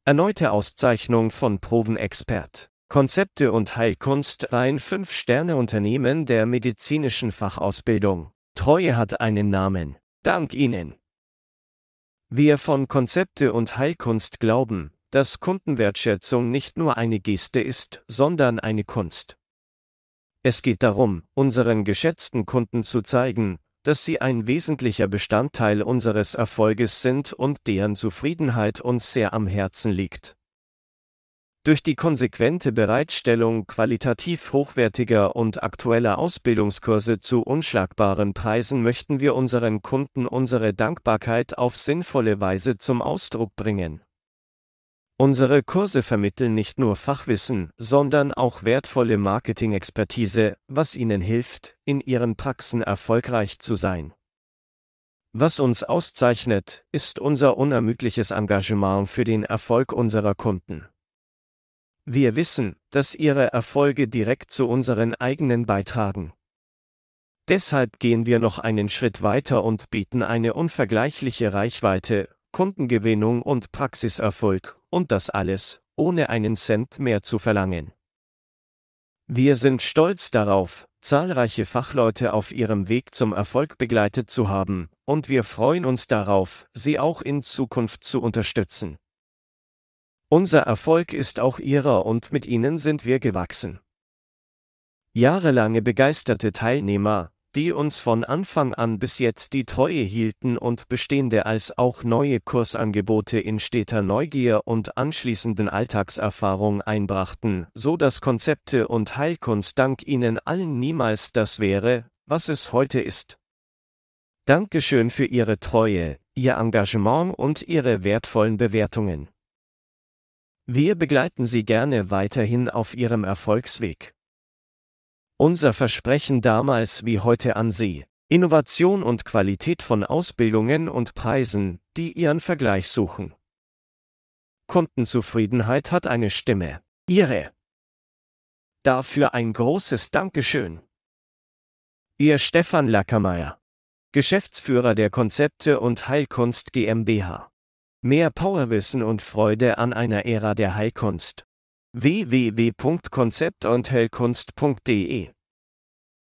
Erneute Auszeichnung von Provenexpert. Konzepte und Heilkunst, ein 5-Sterne-Unternehmen der medizinischen Fachausbildung. Treue hat einen Namen. Dank Ihnen. Wir von Konzepte und Heilkunst glauben, dass Kundenwertschätzung nicht nur eine Geste ist, sondern eine Kunst. Es geht darum, unseren geschätzten Kunden zu zeigen, dass sie ein wesentlicher Bestandteil unseres Erfolges sind und deren Zufriedenheit uns sehr am Herzen liegt. Durch die konsequente Bereitstellung qualitativ hochwertiger und aktueller Ausbildungskurse zu unschlagbaren Preisen möchten wir unseren Kunden unsere Dankbarkeit auf sinnvolle Weise zum Ausdruck bringen. Unsere Kurse vermitteln nicht nur Fachwissen, sondern auch wertvolle Marketing-Expertise, was Ihnen hilft, in Ihren Praxen erfolgreich zu sein. Was uns auszeichnet, ist unser unermüdliches Engagement für den Erfolg unserer Kunden. Wir wissen, dass Ihre Erfolge direkt zu unseren eigenen beitragen. Deshalb gehen wir noch einen Schritt weiter und bieten eine unvergleichliche Reichweite, Kundengewinnung und Praxiserfolg, und das alles, ohne einen Cent mehr zu verlangen. Wir sind stolz darauf, zahlreiche Fachleute auf ihrem Weg zum Erfolg begleitet zu haben, und wir freuen uns darauf, sie auch in Zukunft zu unterstützen. Unser Erfolg ist auch Ihrer und mit Ihnen sind wir gewachsen. Jahrelange begeisterte Teilnehmer, die uns von Anfang an bis jetzt die Treue hielten und bestehende als auch neue Kursangebote in steter Neugier und anschließenden Alltagserfahrung einbrachten, so dass Konzepte und Heilkunst dank Ihnen allen niemals das wäre, was es heute ist. Dankeschön für Ihre Treue, Ihr Engagement und Ihre wertvollen Bewertungen. Wir begleiten Sie gerne weiterhin auf Ihrem Erfolgsweg. Unser Versprechen damals wie heute an Sie: Innovation und Qualität von Ausbildungen und Preisen, die Ihren Vergleich suchen. Kundenzufriedenheit hat eine Stimme. Ihre. Dafür ein großes Dankeschön. Ihr Stefan Lackermeier, Geschäftsführer der Konzepte und Heilkunst GmbH. Mehr Powerwissen und Freude an einer Ära der Heilkunst. www.konzeptundheilkunst.de